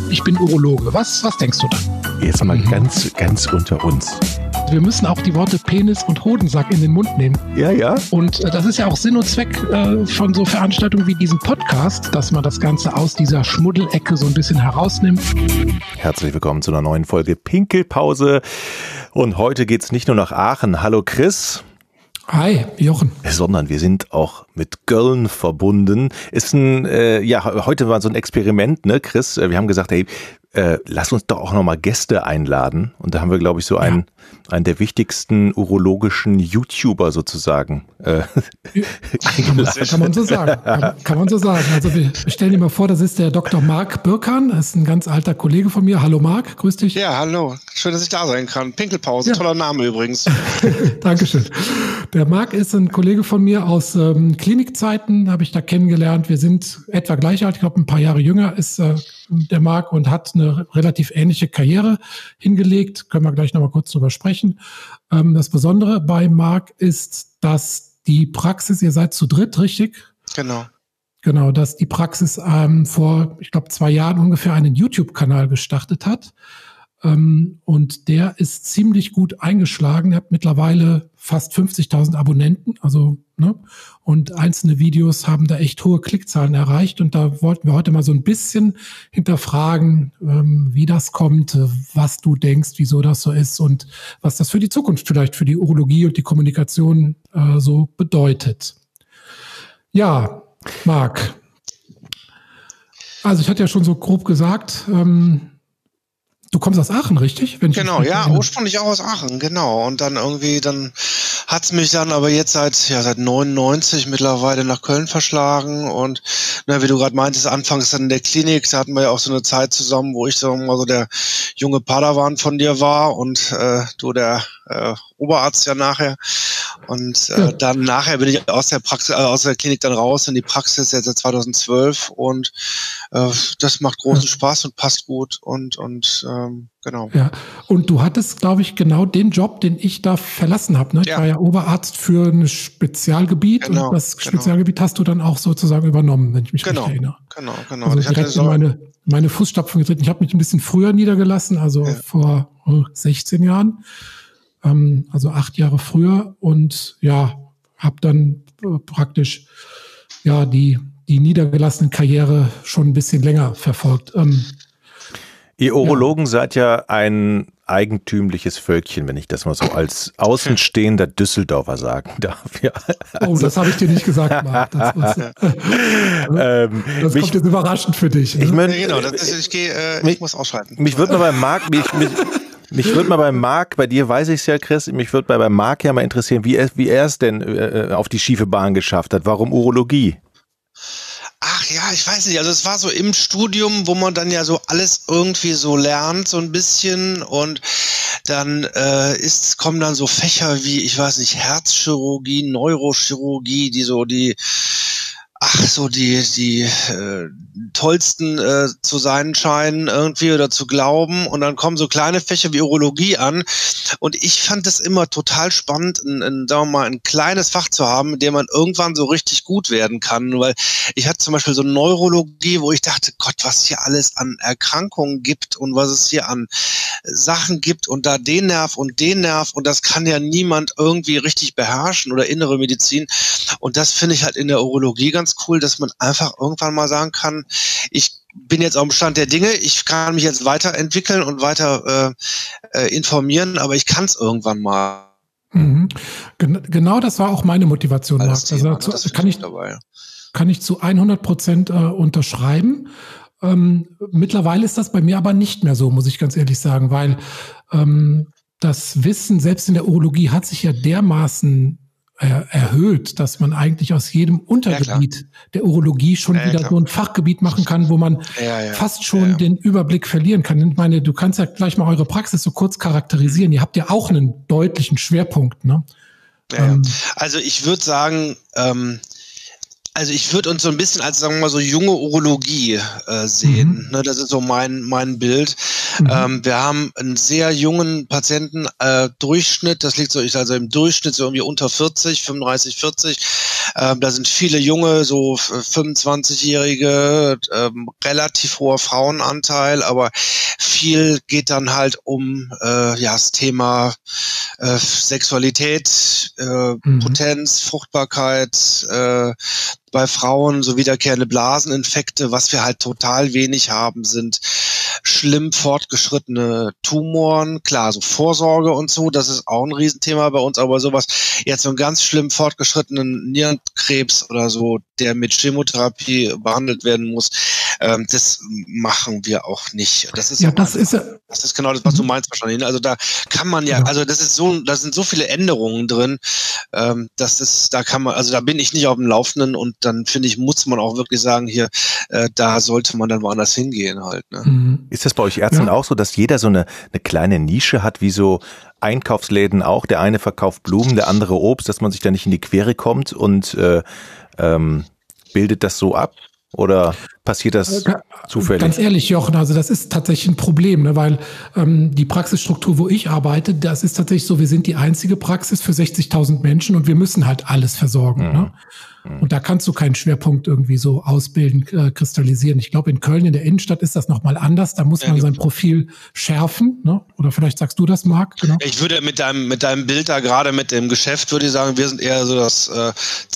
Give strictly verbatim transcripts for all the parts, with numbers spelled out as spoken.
ich bin Urologe. Was, was denkst du dann? Jetzt mal ganz, ganz unter uns. Wir müssen auch die Worte Penis und Hodensack in den Mund nehmen. Ja, ja. Und äh, das ist ja auch Sinn und Zweck äh, von so Veranstaltungen wie diesem Podcast, dass man das Ganze aus dieser Schmuddelecke so ein bisschen herausnimmt. Herzlich willkommen zu einer neuen Folge Pinkelpause. Und heute geht's nicht nur nach Aachen. Hallo Chris. Hi, Jochen. Sondern wir sind auch mit Köln verbunden. Ist ein, äh, ja, heute war so ein Experiment, ne, Chris? Wir haben gesagt, hey, äh, lass uns doch auch nochmal Gäste einladen. Und da haben wir, glaube ich, so einen, ja. einen der wichtigsten urologischen YouTuber sozusagen. Äh, das kann man so sagen. Kann, kann man so sagen. Also wir stellen dir mal vor, das ist der Doktor Marc Birkan. Das ist ein ganz alter Kollege von mir. Hallo Marc, grüß dich. Ja, hallo. Schön, dass ich da sein kann. Pinkelpause, ja. Toller Name übrigens. Dankeschön. Der Marc ist ein Kollege von mir aus ähm, Klinikzeiten, habe ich da kennengelernt. Wir sind etwa gleich alt, ich glaube ein paar Jahre jünger ist äh, der Marc und hat eine relativ ähnliche Karriere hingelegt. Können wir gleich nochmal kurz drüber sprechen. Ähm, das Besondere bei Marc ist, dass die Praxis, ihr seid zu dritt, richtig? Genau. Genau, dass die Praxis ähm, vor, ich glaube, zwei Jahren ungefähr einen YouTube-Kanal gestartet hat. Ähm, und der ist ziemlich gut eingeschlagen. Er hat mittlerweile fast fünfzigtausend Abonnenten, also ne, und einzelne Videos haben da echt hohe Klickzahlen erreicht. Und da wollten wir heute mal so ein bisschen hinterfragen, ähm, wie das kommt, was du denkst, wieso das so ist und was das für die Zukunft vielleicht für die Urologie und die Kommunikation äh, so bedeutet. Ja, Marc. Also ich hatte ja schon so grob gesagt, ähm, du kommst aus Aachen, richtig? Wenn genau, ja, erinnere. Ursprünglich auch aus Aachen, genau. Und dann irgendwie, dann hat's mich dann aber jetzt seit ja seit neunundneunzig mittlerweile nach Köln verschlagen. Und na, wie du gerade meintest, anfangs dann in der Klinik, da hatten wir ja auch so eine Zeit zusammen, wo ich sagen wir mal so der junge Padawan von dir war und äh, du der äh, Oberarzt ja nachher. Und äh, ja. dann nachher bin ich aus der Praxis, äh, aus der Klinik dann raus in die Praxis jetzt seit zweitausendzwölf und äh, das macht großen ja. Spaß und passt gut und und ähm, genau. Ja, und du hattest, glaube ich, genau den Job, den ich da verlassen habe. Ne? Ich ja. war ja Oberarzt für ein Spezialgebiet genau, und das genau. Spezialgebiet hast du dann auch sozusagen übernommen, wenn ich mich genau, recht erinnere. Genau, genau. Also ich direkt in meine, meine Fußstapfen getreten. Ich habe mich ein bisschen früher niedergelassen, also ja. vor oh, sechzehn Jahren. Also acht Jahre früher und ja, habe dann äh, praktisch ja die die niedergelassene Karriere schon ein bisschen länger verfolgt. Ähm, Ihr Urologen ja. seid ja ein eigentümliches Völkchen, wenn ich das mal so als außenstehender Düsseldorfer sagen darf. Ja, also, oh, das habe ich dir nicht gesagt, Marc. Das, ist, ähm, das mich, kommt jetzt überraschend für dich. Ich mein, ja, genau, das ist, ich, geh, äh, mich, ich muss ausschalten. Mich würde mal beim Marc... Mich, mich, Mich würde mal beim Marc, bei dir weiß ich es ja, Chris, mich würde bei beim Marc ja mal interessieren, wie er, wie er es denn äh, auf die schiefe Bahn geschafft hat. Warum Urologie? Ach ja, ich weiß nicht, also es war so im Studium, wo man dann ja so alles irgendwie so lernt, so ein bisschen und dann äh, ist, kommen dann so Fächer wie, ich weiß nicht, Herzchirurgie, Neurochirurgie, die so die ach so die die äh, tollsten äh, zu sein scheinen irgendwie oder zu glauben und dann kommen so kleine Fächer wie Urologie an und ich fand es immer total spannend, ein, ein, sagen wir mal, ein kleines Fach zu haben, in dem man irgendwann so richtig gut werden kann, weil ich hatte zum Beispiel so Neurologie, wo ich dachte, Gott, was hier alles an Erkrankungen gibt und was es hier an Sachen gibt und da den Nerv und den Nerv und das kann ja niemand irgendwie richtig beherrschen oder innere Medizin und das finde ich halt in der Urologie ganz cool, dass man einfach irgendwann mal sagen kann, ich bin jetzt auf dem Stand der Dinge, ich kann mich jetzt weiterentwickeln und weiter äh, äh, informieren, aber ich kann es irgendwann mal. Mhm. Gen- genau das war auch meine Motivation, Marc. Also, also, das kann ich, dabei. kann ich zu hundert Prozent äh, unterschreiben. Ähm, mittlerweile ist das bei mir aber nicht mehr so, muss ich ganz ehrlich sagen, weil ähm, das Wissen selbst in der Urologie hat sich ja dermaßen erhöht, dass man eigentlich aus jedem Untergebiet ja, der Urologie schon ja, wieder klar. so ein Fachgebiet machen kann, wo man ja, ja. fast schon ja, ja. den Überblick verlieren kann. Ich meine, du kannst ja gleich mal eure Praxis so kurz charakterisieren. Ihr habt ja auch einen deutlichen Schwerpunkt, ne? Ja, ähm, also ich würde sagen, ähm, also ich würde uns so ein bisschen als, sagen wir mal, so junge Urologie äh, sehen. Mhm. Ne, das ist so mein mein Bild. Mhm. Ähm, wir haben einen sehr jungen Patienten äh, Durchschnitt, das liegt so, ich also im Durchschnitt so irgendwie unter vierzig, fünfunddreißig, vierzig. Ähm, da sind viele junge, so fünfundzwanzigjährige, ähm, relativ hoher Frauenanteil, aber viel geht dann halt um äh, ja, das Thema äh, Sexualität, äh, mhm. Potenz, Fruchtbarkeit, äh, bei Frauen so wiederkehrende Blaseninfekte. Was wir halt total wenig haben, sind schlimm fortgeschrittene Tumoren. Klar, so Vorsorge und so, das ist auch ein Riesenthema bei uns, aber sowas, jetzt so einen ganz schlimm fortgeschrittenen Nierenkrebs oder so, der mit Chemotherapie behandelt werden muss, ähm, das machen wir auch nicht. Das ist ja, das ist ja, das ist genau das, was du meinst wahrscheinlich. Also da kann man ja, ja, also das ist so, da sind so viele Änderungen drin, ähm, das ist, da kann man, also da bin ich nicht auf dem Laufenden und dann finde ich, muss man auch wirklich sagen, hier, äh, da sollte man dann woanders hingehen halt. Ne? Mhm. Ist das bei euch Ärzten ja. auch so, dass jeder so eine, eine kleine Nische hat, wie so Einkaufsläden auch? Der eine verkauft Blumen, der andere Obst, dass man sich da nicht in die Quere kommt und äh, ähm, bildet das so ab? Oder passiert das äh, zufällig? Ganz ehrlich, Jochen, also das ist tatsächlich ein Problem, ne, weil ähm, die Praxisstruktur, wo ich arbeite, das ist tatsächlich so, wir sind die einzige Praxis für sechzigtausend Menschen und wir müssen halt alles versorgen. Mhm. Ne? Und da kannst du keinen Schwerpunkt irgendwie so ausbilden, äh, kristallisieren. Ich glaube, in Köln, in der Innenstadt, ist das nochmal anders. Da muss man sein Profil schärfen. Ne? Oder vielleicht sagst du das, Marc? Genau. Ich würde mit deinem, mit deinem Bild da gerade mit dem Geschäft, würde ich sagen, wir sind eher so das äh,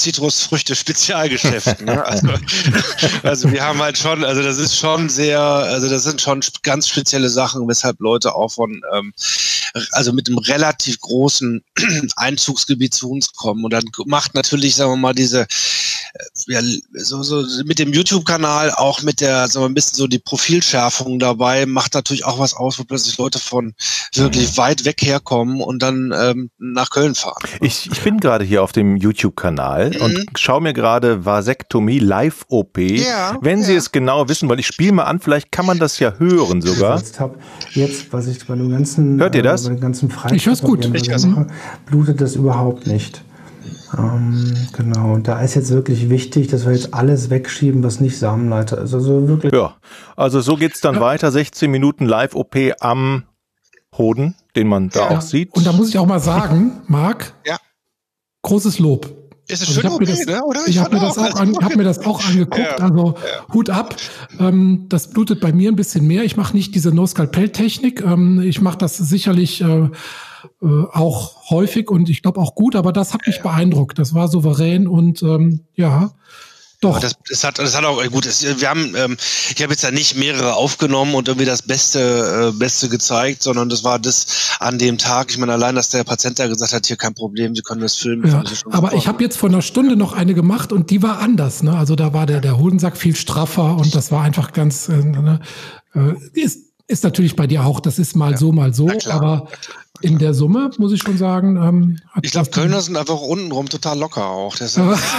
Zitrusfrüchte-Spezialgeschäft. Ne? Also, also wir haben halt schon, also das ist schon sehr, also das sind schon ganz spezielle Sachen, weshalb Leute auch von, ähm, also mit einem relativ großen Einzugsgebiet zu uns kommen. Und dann macht natürlich, sagen wir mal, diese ja, so, so mit dem YouTube-Kanal, auch mit der, so ein bisschen so die Profilschärfung dabei, macht natürlich auch was aus, wo plötzlich Leute von wirklich mhm. weit weg herkommen und dann ähm, nach Köln fahren. Ich, ich bin gerade hier auf dem YouTube-Kanal mhm. und schaue mir gerade Vasektomie Live-O P. Ja, Wenn ja. Sie es genau wissen, weil ich spiele mal an, vielleicht kann man das ja hören sogar. Jetzt, hab, jetzt was ich bei dem ganzen, Hört ihr das? Äh, bei dem ganzen Freitag, ich hör's gut. Ich mache, blutet das überhaupt nicht. Ähm, genau, und da ist jetzt wirklich wichtig, dass wir jetzt alles wegschieben, was nicht Samenleiter ist. Also wirklich. Ja, also so geht's dann ja. weiter. sechzehn Minuten Live-O P am Hoden, den man da ja. auch sieht. Und da muss ich auch mal sagen, Marc, ja. großes Lob. Ist es schön O P, das, ne? Oder? Ich, ich habe mir, das auch an, hab mir das auch angeguckt, ja. also ja. Hut ab. Ähm, das blutet bei mir ein bisschen mehr. Ich mache nicht diese No-Skalpell-Technik. Ähm, ich mache das sicherlich äh, äh, auch häufig und ich glaube auch gut, aber das hat mich ja. beeindruckt. Das war souverän und ähm, ja, doch. Das, das, hat, das hat auch gut. Das, wir haben, ähm, ich habe jetzt ja nicht mehrere aufgenommen und irgendwie das Beste, äh, Beste gezeigt, sondern das war das an dem Tag. Ich meine, allein, dass der Patient da gesagt hat, hier kein Problem, Sie können das filmen. Ja, aber ich habe jetzt vor einer Stunde noch eine gemacht und die war anders. Ne? Also da war der der Hodensack viel straffer und das war einfach ganz. Äh, ne, äh, ist ist natürlich bei dir auch. Das ist mal ja. so, mal so, aber in der Summe, muss ich schon sagen, ähm, hat ich glaube, Kölner sind einfach untenrum total locker auch. Das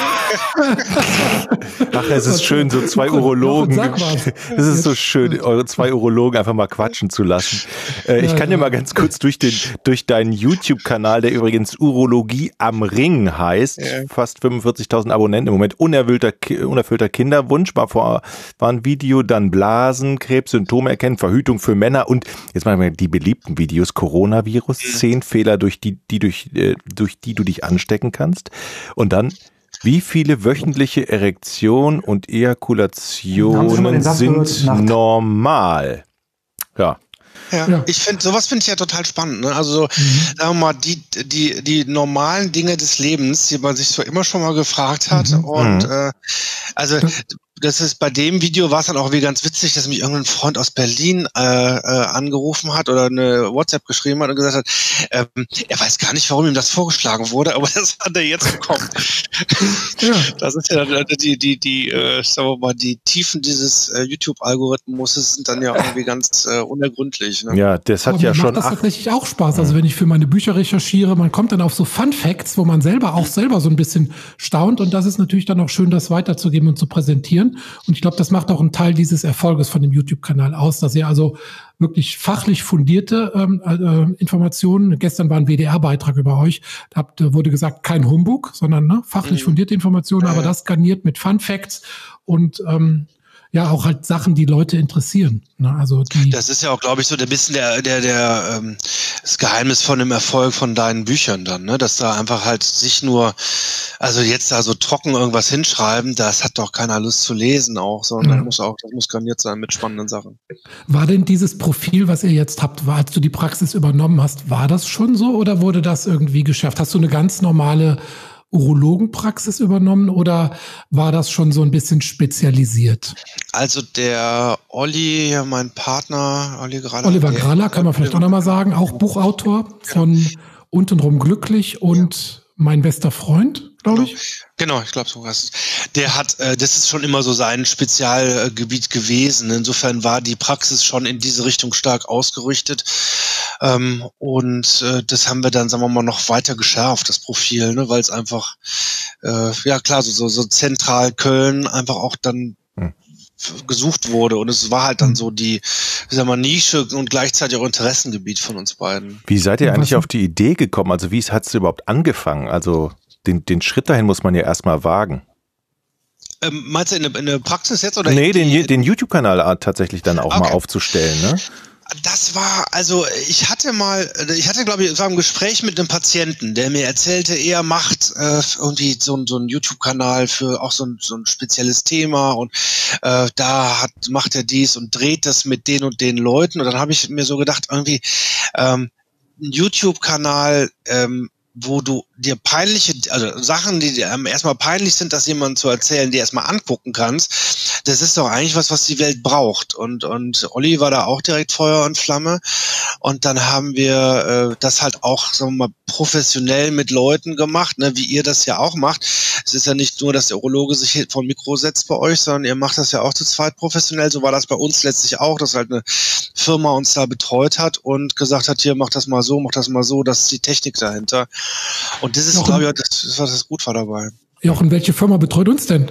Ach, es ist schön, so zwei Urologen. Es ist so schön, eure zwei Urologen einfach mal quatschen zu lassen. Äh, ich kann dir mal ganz kurz durch den durch deinen YouTube-Kanal, der übrigens Urologie am Ring heißt, ja. fast fünfundvierzigtausend Abonnenten im Moment, unerfüllter, unerfüllter Kinderwunsch, war vor war ein Video, dann Blasenkrebs, Symptome erkennen, Verhütung für Männer und jetzt machen wir die beliebten Videos, Coronavirus, zehn Fehler, durch die, die durch, äh, durch die du dich anstecken kannst. Und dann, wie viele wöchentliche Erektionen und Ejakulationen sind normal? Ja. Ja, ja. Ich finde, sowas finde ich ja total spannend. Ne? Also, so, mhm. sagen wir mal, die, die, die normalen Dinge des Lebens, die man sich so immer schon mal gefragt hat. Mhm. Und, äh, also, das ist bei dem Video war es dann auch wie ganz witzig, dass mich irgendein Freund aus Berlin äh, äh, angerufen hat oder eine WhatsApp geschrieben hat und gesagt hat, ähm, er weiß gar nicht, warum ihm das vorgeschlagen wurde, aber das hat er jetzt bekommen. Ja. Das ist ja die die die äh, sagen wir mal, die Tiefen dieses äh, YouTube-Algorithmus sind dann ja irgendwie ganz äh, unergründlich. Ne? Ja, das hat aber ja mir schon. Macht das tatsächlich auch Spaß. Also wenn ich für meine Bücher recherchiere, man kommt dann auf so Fun Facts, wo man selber auch selber so ein bisschen staunt und das ist natürlich dann auch schön, das weiterzugeben und zu präsentieren. Und ich glaube, das macht auch einen Teil dieses Erfolges von dem YouTube-Kanal aus, dass ihr also wirklich fachlich fundierte ähm, äh, Informationen, gestern war ein W D R-Beitrag über euch, da habt, wurde gesagt, kein Humbug, sondern ne, fachlich mhm. fundierte Informationen, ja, aber ja. das garniert mit Fun Facts und ähm, ja auch halt Sachen, die Leute interessieren. Ne? Also die das ist ja auch, glaube ich, so ein bisschen der, der, der, ähm, das Geheimnis von dem Erfolg von deinen Büchern dann, ne? Dass da einfach halt sich nur, also jetzt da so trocken irgendwas hinschreiben, das hat doch keiner Lust zu lesen auch, sondern ja. muss auch, das muss garniert sein mit spannenden Sachen. War denn dieses Profil, was ihr jetzt habt, war, als du die Praxis übernommen hast, war das schon so oder wurde das irgendwie geschärft? Hast du eine ganz normale Urologenpraxis übernommen oder war das schon so ein bisschen spezialisiert? Also der Olli, mein Partner, Olli Graller, Oliver Graller, kann man vielleicht auch nochmal sagen, auch Buchautor von Untenrum glücklich und ja. Mein bester Freund, glaube ich. Genau, ich glaube so was. Der hat, äh, das ist schon immer so sein Spezialgebiet gewesen. Insofern war die Praxis schon in diese Richtung stark ausgerichtet. Ähm, und äh, das haben wir dann, sagen wir mal, noch weiter geschärft, das Profil, ne, weil es einfach, äh, ja klar, so, so, so zentral Köln einfach auch dann hm. gesucht wurde. Und es war halt dann so die, wie sagen wir, Nische und gleichzeitig auch Interessengebiet von uns beiden. Wie seid ihr eigentlich auf die Idee gekommen? Also wie hat es überhaupt angefangen? Also den, den Schritt dahin muss man ja erstmal wagen. Ähm, meinst du in der, in der Praxis jetzt? Oder nee, den, den YouTube-Kanal tatsächlich dann auch okay. mal aufzustellen, ne? Das war, also ich hatte mal, ich hatte glaube ich, es war ein Gespräch mit einem Patienten, der mir erzählte, er macht äh, irgendwie so, so einen YouTube-Kanal für auch so ein, so ein spezielles Thema und äh, da hat, macht er dies und dreht das mit den und den Leuten und dann habe ich mir so gedacht, irgendwie ähm, ein YouTube-Kanal, ähm, wo du dir peinliche, also Sachen, die dir erstmal peinlich sind, das jemandem zu erzählen, die erstmal angucken kannst, das ist doch eigentlich was, was die Welt braucht. Und und Olli war da auch direkt Feuer und Flamme. Und dann haben wir äh, das halt auch, sagen wir mal, professionell mit Leuten gemacht, ne, wie ihr das ja auch macht. Es ist ja nicht nur, dass der Urologe sich vor ein Mikro setzt bei euch, sondern ihr macht das ja auch zu zweit professionell. So war das bei uns letztlich auch, dass halt eine Firma uns da betreut hat und gesagt hat, hier, mach das mal so, mach das mal so, das ist die Technik dahinter. Und das ist, Jochen, glaube ich, das, das, was das gut war dabei. Jochen, welche Firma betreut uns denn?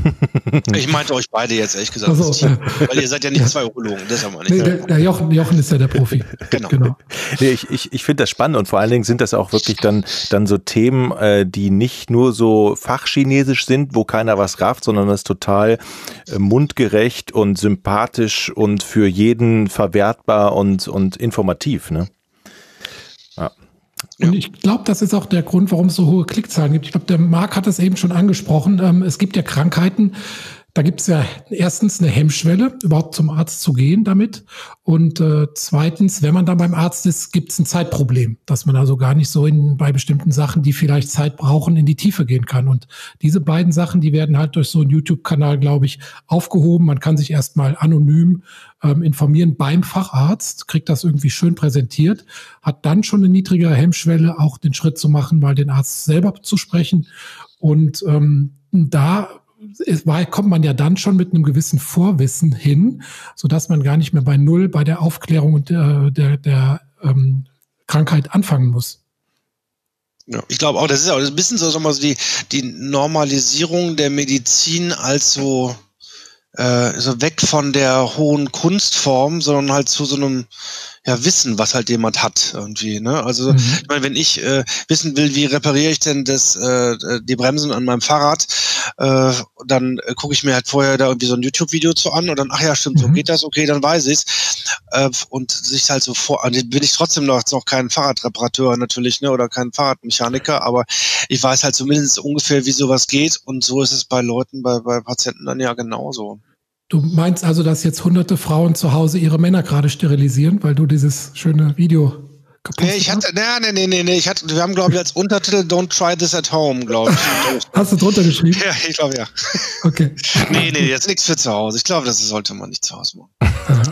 Ich meinte euch beide jetzt, ehrlich gesagt. Also, Team, äh, weil ihr seid ja nicht ja. zwei Urologen, das haben wir nicht. Nee, der, der, Jochen, Jochen ist ja der Profi. Genau. genau. Nee, ich ich, ich finde das spannend und vor allen Dingen sind das auch wirklich dann, dann so Themen, äh, die nicht nur so fachchinesisch sind, wo keiner was rafft, sondern das total äh, mundgerecht und sympathisch und für jeden verwertbar und, und informativ, ne? Ja. Und ich glaube, das ist auch der Grund, warum es so hohe Klickzahlen gibt. Ich glaube, der Marc hat es eben schon angesprochen. Ähm, es gibt ja Krankheiten, da gibt es ja erstens eine Hemmschwelle, überhaupt zum Arzt zu gehen damit. Und äh, zweitens, wenn man dann beim Arzt ist, gibt es ein Zeitproblem, dass man also gar nicht so in, bei bestimmten Sachen, die vielleicht Zeit brauchen, in die Tiefe gehen kann. Und diese beiden Sachen, die werden halt durch so einen YouTube-Kanal, glaube ich, aufgehoben. Man kann sich erstmal anonym ähm, informieren beim Facharzt, kriegt das irgendwie schön präsentiert, hat dann schon eine niedrigere Hemmschwelle, auch den Schritt zu machen, mal den Arzt selber zu sprechen. Und ähm, da Es war, kommt man ja dann schon mit einem gewissen Vorwissen hin, sodass man gar nicht mehr bei Null bei der Aufklärung und der, der, der ähm, Krankheit anfangen muss. Ja, ich glaube auch, das ist auch ein bisschen so, sagen wir mal, so die, die Normalisierung der Medizin als so, äh, so weg von der hohen Kunstform, sondern halt zu so einem ja, Wissen, was halt jemand hat irgendwie, ne? Also, mhm. ich meine, wenn ich äh, wissen will, wie repariere ich denn das, äh, die Bremsen an meinem Fahrrad, äh, dann äh, gucke ich mir halt vorher da irgendwie so ein YouTube-Video zu an und dann, ach ja, stimmt, mhm. so geht das, okay, dann weiß ich's. Äh, und sich halt so vor, also bin ich trotzdem noch, noch kein Fahrradreparateur natürlich, ne, oder kein Fahrradmechaniker, aber ich weiß halt zumindest ungefähr, wie sowas geht und so ist es bei Leuten, bei, bei Patienten dann ja genauso. Du meinst also, dass jetzt hunderte Frauen zu Hause ihre Männer gerade sterilisieren, weil du dieses schöne Video gepostet nee, ich hatte, hast? Nee, nee, nee, nee, ich hatte, wir haben, glaube ich, als Untertitel Don't try this at home, glaube ich. Hast du drunter geschrieben? Ja, ich glaube, ja. Okay. Nee, nee, jetzt nichts für zu Hause. Ich glaube, das sollte man nicht zu Hause machen.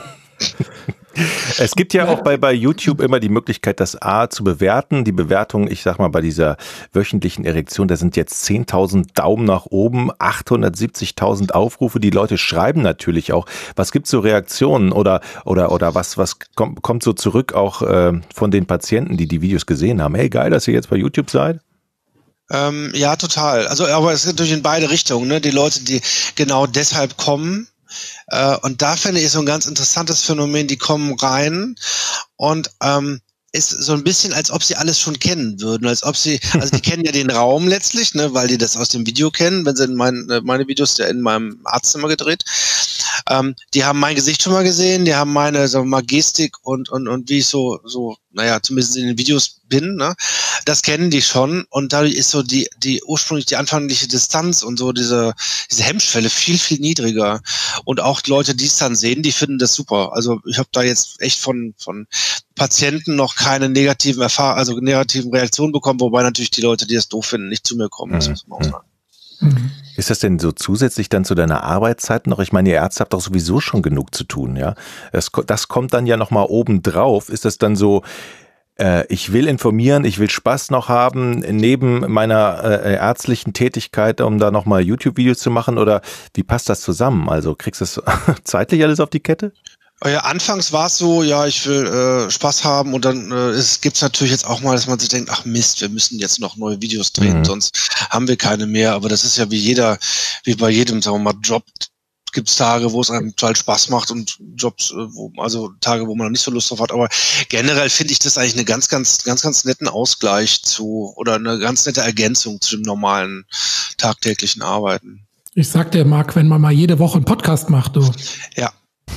Es gibt ja auch bei, bei YouTube immer die Möglichkeit, das A zu bewerten. Die Bewertung, ich sag mal, bei dieser wöchentlichen Erektion, da sind jetzt zehntausend Daumen nach oben, achthundertsiebzigtausend Aufrufe. Die Leute schreiben natürlich auch. Was gibt's so Reaktionen oder, oder, oder was, was kommt, kommt so zurück auch äh, von den Patienten, die die Videos gesehen haben? Hey, geil, dass ihr jetzt bei YouTube seid. Ähm, ja, total. Also, aber es ist natürlich in beide Richtungen, ne? Die Leute, die genau deshalb kommen, und da finde ich so ein ganz interessantes Phänomen, die kommen rein und ähm, ist so ein bisschen, als ob sie alles schon kennen würden, als ob sie, also die kennen ja den Raum letztlich, ne, weil die das aus dem Video kennen, wenn sie in mein, meine Videos ja in meinem Arztzimmer gedreht, Ähm, die haben mein Gesicht schon mal gesehen, die haben meine so mal Gestik und, und, und wie ich so, so, naja, zumindest in den Videos bin, ne? Das kennen die schon und dadurch ist so die, die ursprünglich die anfängliche Distanz und so diese, diese Hemmschwelle viel, viel niedriger. Und auch Leute, die es dann sehen, die finden das super. Also ich habe da jetzt echt von, von Patienten noch keine negativen Erfahrungen, also negativen Reaktionen bekommen, wobei natürlich die Leute, die das doof finden, nicht zu mir kommen. Das muss man auch sagen. Mhm. Ist das denn so zusätzlich dann zu deiner Arbeitszeit noch? Ich meine, ihr Ärzte habt doch sowieso schon genug zu tun, ja? Das, das kommt dann ja nochmal oben drauf. Ist das dann so, äh, ich will informieren, ich will Spaß noch haben, neben meiner äh, ärztlichen Tätigkeit, um da nochmal YouTube-Videos zu machen? Oder wie passt das zusammen? Also kriegst du das zeitlich alles auf die Kette? Ja, anfangs war es so, ja, ich will äh, Spaß haben und dann äh, es gibt's natürlich jetzt auch mal, dass man sich denkt, ach Mist, wir müssen jetzt noch neue Videos drehen, mhm. sonst haben wir keine mehr. Aber das ist ja wie jeder, wie bei jedem, sagen wir mal, Job gibt's Tage, wo es einem total Spaß macht und Jobs, wo, also Tage, wo man nicht so Lust drauf hat. Aber generell finde ich das eigentlich eine ganz, ganz, ganz, ganz netten Ausgleich zu oder eine ganz nette Ergänzung zu dem normalen tagtäglichen Arbeiten. Ich sag dir, Marc, wenn man mal jede Woche einen Podcast macht, du. Ja.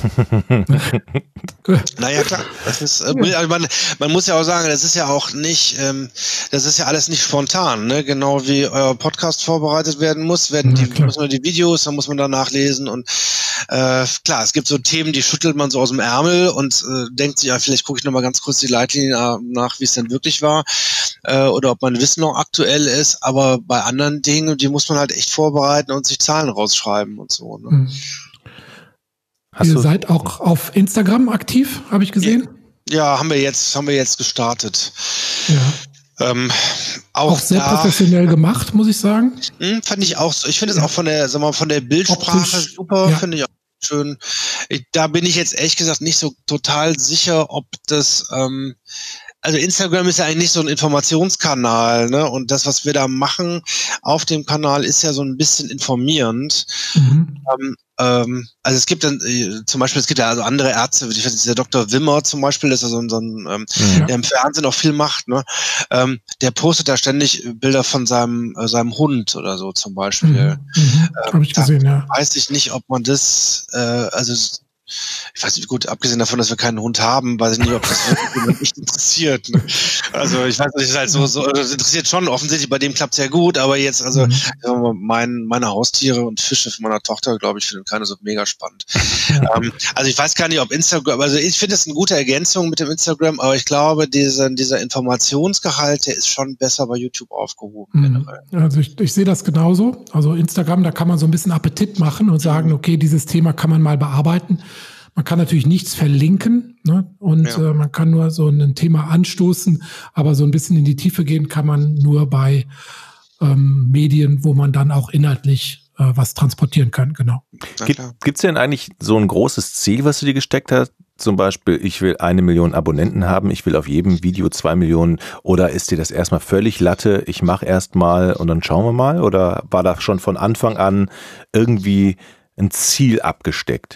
Naja, klar. Das ist, äh, also man, man muss ja auch sagen, das ist ja auch nicht, ähm, das ist ja alles nicht spontan, ne? Genau wie euer Podcast vorbereitet werden muss, werden die, ja, müssen wir die Videos, dann muss man da nachlesen und äh, klar, es gibt so Themen, die schüttelt man so aus dem Ärmel und äh, denkt sich, ja, vielleicht gucke ich nochmal ganz kurz die Leitlinien nach, wie es denn wirklich war äh, oder ob mein Wissen noch aktuell ist, aber bei anderen Dingen, die muss man halt echt vorbereiten und sich Zahlen rausschreiben und so, ne? Mhm. Hast Ihr seid auch auf Instagram aktiv, habe ich gesehen? Ja, haben wir jetzt, haben wir jetzt gestartet. Ja. Ähm, auch, auch sehr da, professionell gemacht, muss ich sagen. Mh, fand ich auch. Ich finde es ja. auch von der, sagen wir mal, von der Bildsprache Optisch, super. Ja. Finde ich auch schön. Ich, da bin ich jetzt ehrlich gesagt nicht so total sicher, ob das. Ähm, Also Instagram ist ja eigentlich nicht so ein Informationskanal, ne? Und das, was wir da machen auf dem Kanal, ist ja so ein bisschen informierend. Mhm. Ähm, ähm, also es gibt dann äh, zum Beispiel, es gibt ja also andere Ärzte, ich weiß nicht, der Doktor Wimmer zum Beispiel, das ist ja so ein, so ein ähm, ja. der im Fernsehen auch viel macht, ne? Ähm, der postet da ständig Bilder von seinem äh, seinem Hund oder so zum Beispiel. Mhm. Mhm. Ähm, Habe ich gesehen, ja. Weiß ich nicht, ob man das, äh, also ich weiß nicht, gut, abgesehen davon, dass wir keinen Hund haben, weiß ich nicht, ob das wirklich nicht interessiert. Ne? Also ich weiß nicht, ist halt so, so, das interessiert schon, offensichtlich, bei dem klappt es ja gut, aber jetzt, also mhm. mein, meine Haustiere und Fische von meiner Tochter, glaube ich, finden keine so mega spannend. Ja. Ähm, also ich weiß gar nicht, ob Instagram, also ich finde es eine gute Ergänzung mit dem Instagram, aber ich glaube, dieser, dieser Informationsgehalt, der ist schon besser bei YouTube aufgehoben. Mhm. Generell. Also ich, ich sehe das genauso. Also Instagram, da kann man so ein bisschen Appetit machen und sagen, okay, dieses Thema kann man mal bearbeiten. Man kann natürlich nichts verlinken, ne? Und ja. äh, man kann nur so ein Thema anstoßen, aber so ein bisschen in die Tiefe gehen kann man nur bei ähm, Medien, wo man dann auch inhaltlich äh, was transportieren kann, genau. Gibt es denn eigentlich so ein großes Ziel, was du dir gesteckt hast? Zum Beispiel, ich will eine Million Abonnenten haben, ich will auf jedem Video zwei Millionen, oder ist dir das erstmal völlig Latte, ich mache erstmal und dann schauen wir mal? Oder war da schon von Anfang an irgendwie ein Ziel abgesteckt?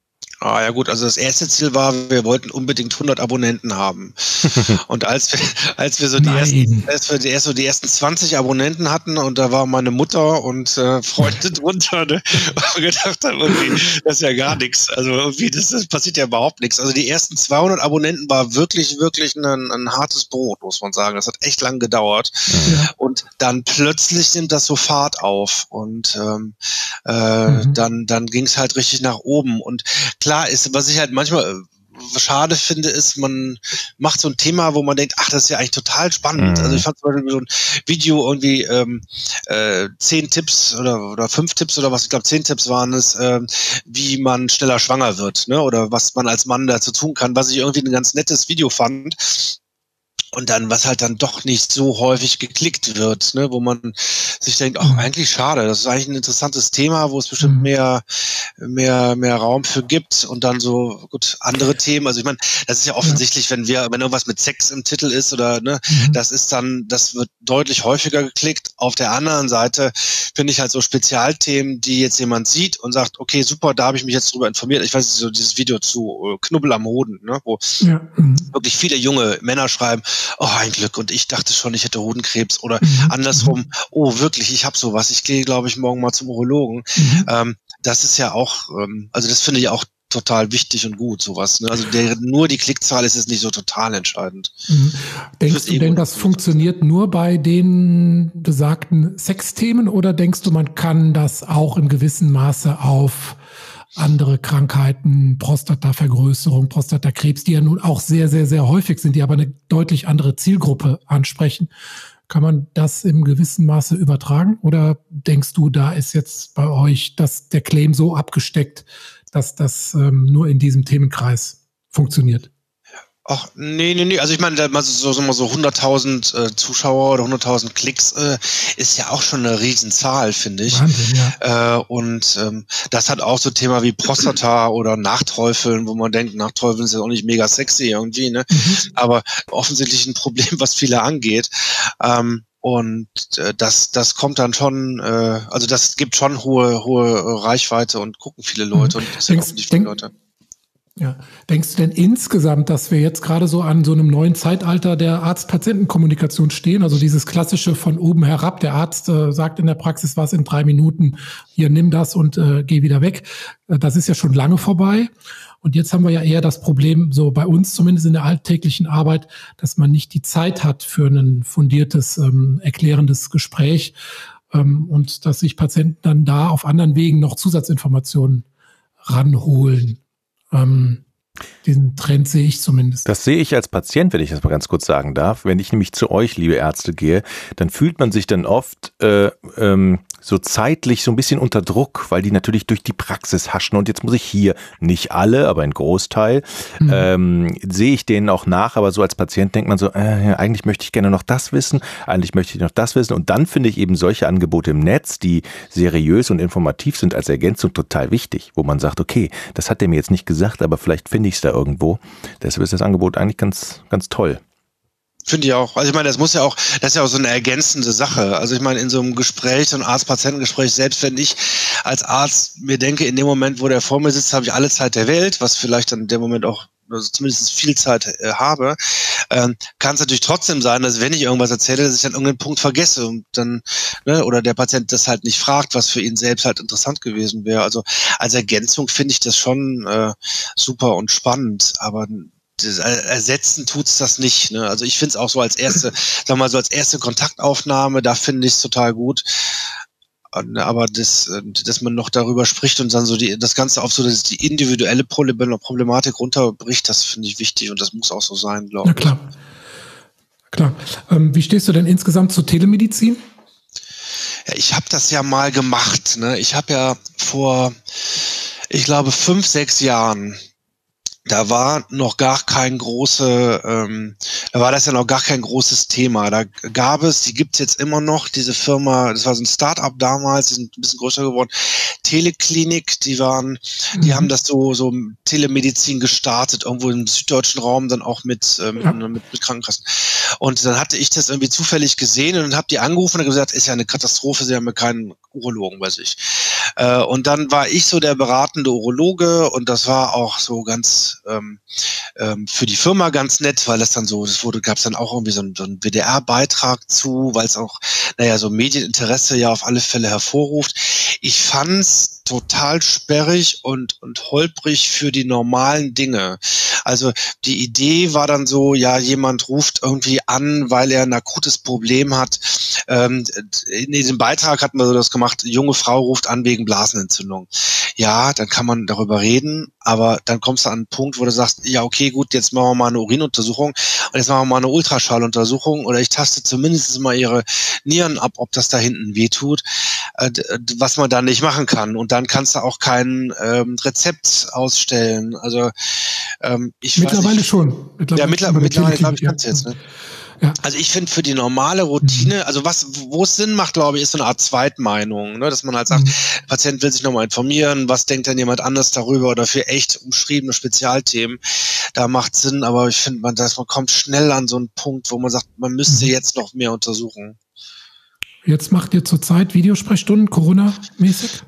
Ah ja gut, also das erste Ziel war, wir wollten unbedingt hundert Abonnenten haben. Und als wir, als wir so die ersten, als wir die, erst so die ersten zwanzig Abonnenten hatten und da war meine Mutter und äh, Freunde drunter, ne, und wir gedacht haben, irgendwie, das ist ja gar nichts. Also irgendwie, das, das passiert ja überhaupt nichts. Also die ersten zweihundert Abonnenten war wirklich, wirklich ein, ein hartes Brot, muss man sagen. Das hat echt lang gedauert. Ja. Und dann plötzlich nimmt das so Fahrt auf und ähm, äh, mhm. dann, dann ging es halt richtig nach oben. Und klar, ist, was ich halt manchmal schade finde, ist, man macht so ein Thema, wo man denkt, ach, das ist ja eigentlich total spannend. Mhm. Also ich fand zum Beispiel so ein Video irgendwie ähm, äh, zehn Tipps oder oder fünf Tipps oder was, ich glaube zehn Tipps waren es, äh, wie man schneller schwanger wird, ne? Oder was man als Mann dazu tun kann, was ich irgendwie ein ganz nettes Video fand. Und dann, was halt dann doch nicht so häufig geklickt wird, ne, wo man sich denkt, ach, eigentlich schade, das ist eigentlich ein interessantes Thema, wo es bestimmt mehr, mehr, mehr Raum für gibt und dann so, gut, andere Themen. Also ich meine, das ist ja offensichtlich, wenn wir, wenn irgendwas mit Sex im Titel ist oder, ne, mhm. das ist dann, das wird deutlich häufiger geklickt. Auf der anderen Seite finde ich halt so Spezialthemen, die jetzt jemand sieht und sagt, okay, super, da habe ich mich jetzt drüber informiert. Ich weiß nicht, so dieses Video zu Knubbel am Hoden, ne, wo ja. mhm. wirklich viele junge Männer schreiben, oh, ein Glück. Und ich dachte schon, ich hätte Hodenkrebs oder mhm. andersrum, oh, wirklich, ich habe sowas. Ich gehe, glaube ich, morgen mal zum Urologen. Mhm. Ähm, das ist ja auch, ähm, also das finde ich auch total wichtig und gut, sowas. Ne? Also der, nur die Klickzahl ist jetzt nicht so total entscheidend. Mhm. Denkst du denn, das funktioniert nur bei den besagten Sexthemen oder denkst du, man kann das auch in gewissem Maße auf andere Krankheiten, Prostatavergrößerung, Prostatakrebs, die ja nun auch sehr, sehr, sehr häufig sind, die aber eine deutlich andere Zielgruppe ansprechen. Kann man das im gewissen Maße übertragen? Oder denkst du, da ist jetzt bei euch das, der Claim so abgesteckt, dass das ähm, nur in diesem Themenkreis funktioniert? Ach, nee, nee, nee. Also ich meine, da mal so, so, so hunderttausend äh, Zuschauer oder hunderttausend Klicks äh, ist ja auch schon eine Riesenzahl, finde ich. Wahnsinn, ja. Äh, und ähm, das hat auch so Thema wie Prostata oder Nachträufeln, wo man denkt, Nachträufeln ist ja auch nicht mega sexy irgendwie, ne? Mhm. Aber offensichtlich ein Problem, was viele angeht. Ähm, Und äh, das, das kommt dann schon, äh, also das gibt schon hohe, hohe Reichweite und gucken viele Leute und das sind auch nicht viele Leute. Ja. Denkst du denn insgesamt, dass wir jetzt gerade so an so einem neuen Zeitalter der Arzt-Patienten-Kommunikation stehen? Also dieses klassische von oben herab, der Arzt äh, sagt in der Praxis was in drei Minuten, hier nimm das und äh, geh wieder weg. Äh, das ist ja schon lange vorbei. Und jetzt haben wir ja eher das Problem, so bei uns zumindest in der alltäglichen Arbeit, dass man nicht die Zeit hat für ein fundiertes, ähm, erklärendes Gespräch ähm, und dass sich Patienten dann da auf anderen Wegen noch Zusatzinformationen ranholen. Ähm, diesen Trend sehe ich zumindest. Das sehe ich als Patient, wenn ich das mal ganz kurz sagen darf. Wenn ich nämlich zu euch, liebe Ärzte, gehe, dann fühlt man sich dann oft äh, ähm, so zeitlich so ein bisschen unter Druck, weil die natürlich durch die Praxis haschen und jetzt muss ich hier, nicht alle, aber ein Großteil, mhm. ähm, sehe ich denen auch nach, aber so als Patient denkt man so, äh, eigentlich möchte ich gerne noch das wissen, eigentlich möchte ich noch das wissen und dann finde ich eben solche Angebote im Netz, die seriös und informativ sind, als Ergänzung total wichtig, wo man sagt, okay, das hat der mir jetzt nicht gesagt, aber vielleicht finde ich es da irgendwo. Deshalb ist das Angebot eigentlich ganz, ganz toll. Finde ich auch. Also ich meine, das muss ja auch, das ist ja auch so eine ergänzende Sache. Also ich meine, in so einem Gespräch, so ein Arzt-Patienten-Gespräch, selbst wenn ich als Arzt mir denke, in dem Moment, wo der vor mir sitzt, habe ich alle Zeit der Welt, was vielleicht dann in dem Moment auch, also zumindest viel Zeit äh, habe, ähm, kann es natürlich trotzdem sein, dass wenn ich irgendwas erzähle, dass ich dann irgendeinen Punkt vergesse und dann, ne, oder der Patient das halt nicht fragt, was für ihn selbst halt interessant gewesen wäre. Also als Ergänzung finde ich das schon äh, super und spannend, aber ersetzen tut's das nicht. Ne? Also ich finde es auch so als erste, sag mal so als erste Kontaktaufnahme, da finde ich es total gut. Aber das, dass man noch darüber spricht und dann so die, das Ganze auf so dass die individuelle Problematik runterbricht, das finde ich wichtig und das muss auch so sein, glaube ich. Ja, klar. Klar. Ähm, wie stehst du denn insgesamt zur Telemedizin? Ja, ich habe das ja mal gemacht. Ne? Ich habe ja vor, ich glaube, fünf, sechs Jahren da war noch gar kein große, ähm, da war das ja noch gar kein großes Thema. Da gab es, die gibt's jetzt immer noch, diese Firma, das war so ein Start-up damals, die sind ein bisschen größer geworden, Teleklinik, die waren, die mhm. haben das so, so Telemedizin gestartet, irgendwo im süddeutschen Raum, dann auch mit, äh, mit, ja. mit, mit Krankenkassen. Und dann hatte ich das irgendwie zufällig gesehen und habe die angerufen und gesagt, ist ja eine Katastrophe, sie haben ja keinen Urologen bei sich. Äh, und dann war ich so der beratende Urologe und das war auch so ganz ähm, ähm, für die Firma ganz nett, weil das dann so, das wurde, gab es dann auch irgendwie so einen, so einen W D R-Beitrag zu, weil es auch, naja, so Medieninteresse ja auf alle Fälle hervorruft. Ich fand's total sperrig und, und holprig für die normalen Dinge. Also die Idee war dann so, ja, jemand ruft irgendwie an, weil er ein akutes Problem hat. Ähm, in diesem Beitrag hatten wir so das gemacht, junge Frau ruft an wegen Blasenentzündung. Ja, dann kann man darüber reden, aber dann kommst du an einen Punkt, wo du sagst, ja, okay, gut, jetzt machen wir mal eine Urinuntersuchung und jetzt machen wir mal eine Ultraschalluntersuchung oder ich taste zumindest mal ihre Nieren ab, ob das da hinten wehtut, äh, was man da nicht machen kann. Und dann kannst du auch kein ähm, Rezept ausstellen. Also ähm, ich Mittlerweile weiß nicht, schon. Mittlerweile, ja, mittlerweile, mittlerweile glaube ich, kannst du jetzt, ne? Ja. Also ich finde für die normale Routine, also was, wo es Sinn macht, glaube ich, ist so eine Art Zweitmeinung, ne? Dass man halt sagt, mhm. der Patient will sich nochmal informieren, was denkt denn jemand anders darüber oder für echt umschriebene Spezialthemen, da macht Sinn, aber ich finde, man, dass man kommt schnell an so einen Punkt, wo man sagt, man müsste mhm. jetzt noch mehr untersuchen. Jetzt macht ihr zurzeit Videosprechstunden, Corona-mäßig?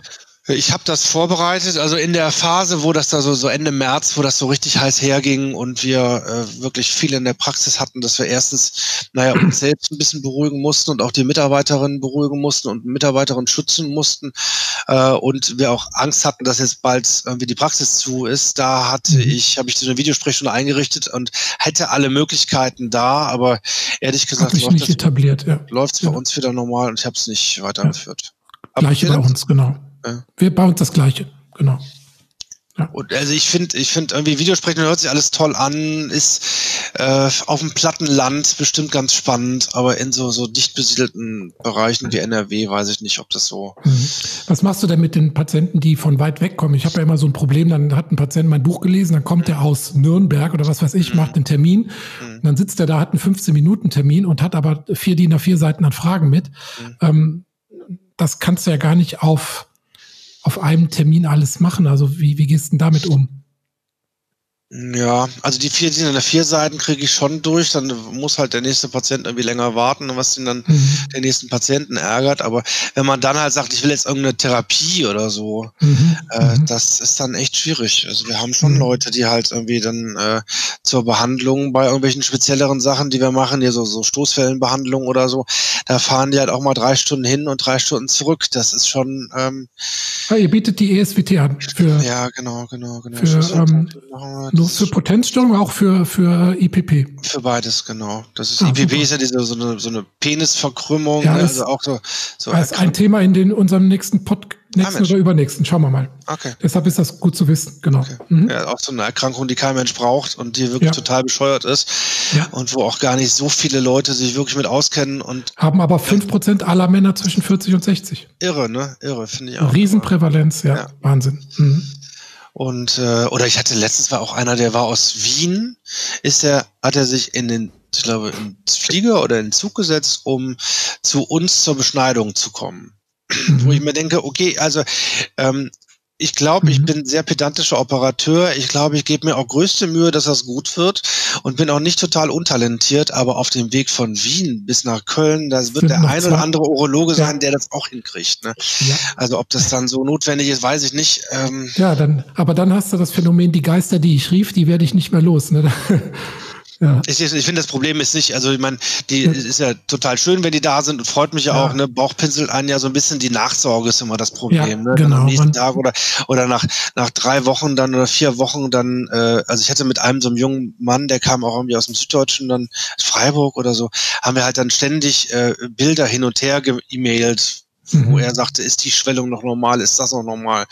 Ich habe das vorbereitet, also in der Phase, wo das da so, so Ende März, wo das so richtig heiß herging und wir äh, wirklich viel in der Praxis hatten, dass wir erstens, naja, uns selbst ein bisschen beruhigen mussten und auch die Mitarbeiterinnen beruhigen mussten und Mitarbeiterinnen schützen mussten äh, und wir auch Angst hatten, dass jetzt bald irgendwie die Praxis zu ist. Da hatte ich, habe ich so eine Videosprechstunde eingerichtet und hätte alle Möglichkeiten da, aber ehrlich gesagt läuft nicht etabliert, ja. läuft's bei ja. uns wieder normal und ich habe es nicht weitergeführt. Ja. Gleiche bei uns, genau. Ja. Wir bei uns das Gleiche, genau. Ja. Und also ich finde, ich finde irgendwie Videosprechen hört sich alles toll an, ist äh, auf dem platten Land bestimmt ganz spannend, aber in so so dicht besiedelten Bereichen wie N R W weiß ich nicht, ob das so. Mhm. Was machst du denn mit den Patienten, die von weit weg kommen? Ich habe ja immer so ein Problem, dann hat ein Patient mein Buch gelesen, dann kommt er aus Nürnberg oder was weiß ich, mhm. macht einen Termin, mhm. dann sitzt er da, hat einen fünfzehn Minuten Termin und hat aber vier D I N A vier Seiten an Fragen mit. Mhm. Ähm, das kannst du ja gar nicht auf auf einem Termin alles machen. Also wie, wie gehst du denn damit um? Ja, also die vier D I N A vier Seiten kriege ich schon durch, dann muss halt der nächste Patient irgendwie länger warten, was ihn dann mhm. den nächsten Patienten ärgert. Aber wenn man dann halt sagt, ich will jetzt irgendeine Therapie oder so, mhm. äh, mhm. das ist dann echt schwierig. Also wir haben schon mhm. Leute, die halt irgendwie dann äh, zur Behandlung bei irgendwelchen spezielleren Sachen, die wir machen, hier so, so Stoßwellenbehandlung oder so, da fahren die halt auch mal drei Stunden hin und drei Stunden zurück. Das ist schon... Ähm, ah, ihr bietet die E S W T an. Für, ja, genau, genau, genau. Für, ähm, nur für Potenzstörung, auch für, für I P P? Für beides, genau. Das ist, ah, I P P super. Ist ja diese, so eine, so eine Penisverkrümmung, ja, ne? Das, also auch so, so das ist ein Thema in den, unserem nächsten Podcast, nächsten ah, oder übernächsten, schauen wir mal. Okay. Deshalb ist das gut zu wissen, genau. Okay. Mhm. Ja, auch so eine Erkrankung, die kein Mensch braucht und die wirklich ja. total bescheuert ist ja. und wo auch gar nicht so viele Leute sich wirklich mit auskennen und haben aber fünf Prozent aller Männer zwischen vierzig und sechzig. Irre, ne? Irre, finde ich auch. Riesenprävalenz, ja. ja. Wahnsinn. Mhm. Und äh, oder ich hatte letztens war auch einer, der war aus Wien, ist der, hat er sich in den, ich glaube, ins Flieger oder in den Zug gesetzt, um zu uns zur Beschneidung zu kommen. Mhm. Wo ich mir denke, okay, also ähm, ich glaube, mhm. ich bin sehr pedantischer Operateur. Ich glaube, ich gebe mir auch größte Mühe, dass das gut wird und bin auch nicht total untalentiert, aber auf dem Weg von Wien bis nach Köln, da wird der ein oder andere Urologe sein, ja. der das auch hinkriegt. Ne? Ja. Also ob das dann so notwendig ist, weiß ich nicht. Ähm ja, dann, aber dann hast du das Phänomen, die Geister, die ich rief, die werde ich nicht mehr los. Ne? Ja. Ich, ich finde, das Problem ist nicht, also ich meine, die ja. ist ja total schön, wenn die da sind und freut mich ja, ja. auch, ne, Bauchpinselt einen ja so ein bisschen, die Nachsorge ist immer das Problem, ja, ne, genau, am nächsten Tag oder, oder nach, nach drei Wochen dann oder vier Wochen dann, äh, also ich hatte mit einem so einem jungen Mann, der kam auch irgendwie aus dem Süddeutschen, dann Freiburg oder so, haben wir halt dann ständig äh, Bilder hin und her ge-E-Mailt, mhm. wo er sagte, ist die Schwellung noch normal, ist das noch normal?